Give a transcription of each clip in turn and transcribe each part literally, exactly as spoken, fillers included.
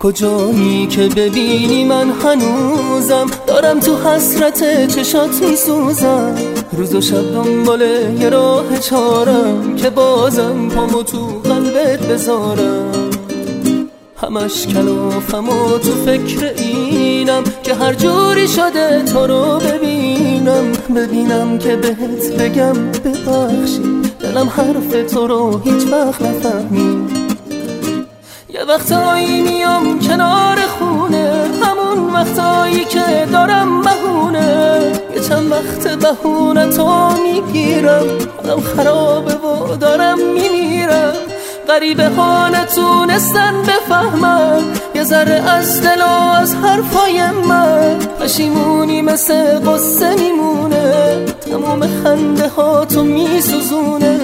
کجایی که ببینی من هنوزم دارم تو حسرت چشات میسوزم، روز و شب دنبال یه راه چارم که بازم پامو تو قلبت بذارم. همش کلافم و تو فکر اینم که هر جوری شده تو رو ببینم، ببینم که بهت بگم ببخشی، دلم حرف تو رو هیچ وقت نفهمید. یه وقتایی میام کنار خونه، همون وقتایی که دارم بهونه، یه چند وقت بهونه تو میگیرم، حالم خرابه و دارم میمیرم. غریبه ها نتونستن بفهمم یه ذره از دل و از حرفای من، پشیمونی مثل قصه میمونه، تموم خنده ها تو میسوزونه.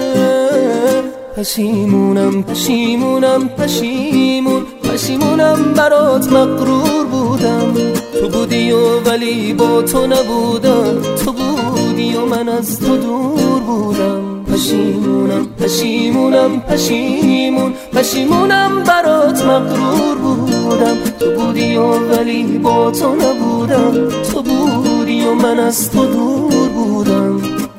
پشیمونم پشیمونم پشیمون پشیمونم برات مغرور بودم، تو بودی و ولی با تو نبودم، تو بودی و من از تو دور بودم. پشیمونم پشیمونم پشیمون پشیمونم برات مغرور بودم، تو بودی و ولی با تو نبودم، تو بودی و من از تو دور بودم.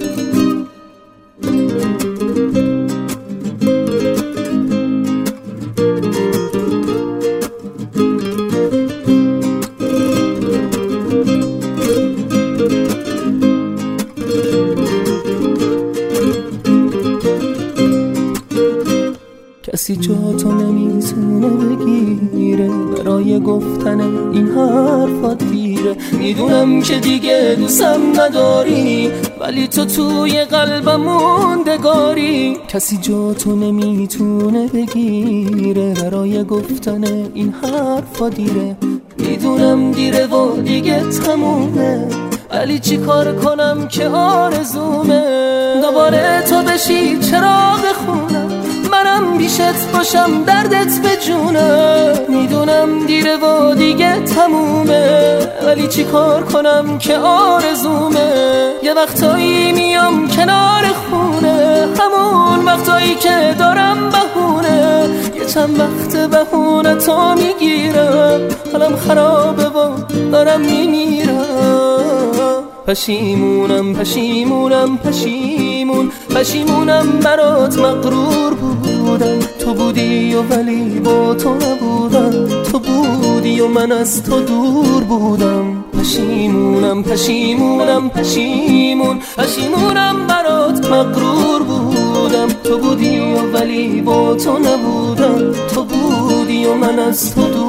کسی جا تو نمیتونه بگیره، برای گفتن این حرفات دیره. میدونم که دیگه دوستم نداری، ولی تو توی قلبم موندگاری. کسی جا تو نمیتونه بگیره، برای گفتن این حرفات دیره. میدونم دیره و دیگه تمومه، ولی چی کار کنم که آرزومه دوباره تو بشی چراغ خونم، منم بیشت باشم دردت به جونم. میدونم دیره و دیگه تمومه، ولی چی کار کنم که آرزومه. یه وقتایی میام کنار خونه، همون وقتایی که دارم بهونه، یه چند وقت بهونه تو میگیرم، حالم خرابه و دارم میمیرم. پشیمونم پشیمونم پشیمون پشیمونم برات مغرور بودم، تو بودی و ولی با تو نبودم، تو بودی و من از تو دور بودم. پشیمونم پشیمونم پشیمون پشیمونم برات مغرور بودم، تو بودی و ولی با تو نبودم، تو بودی و من از تو دور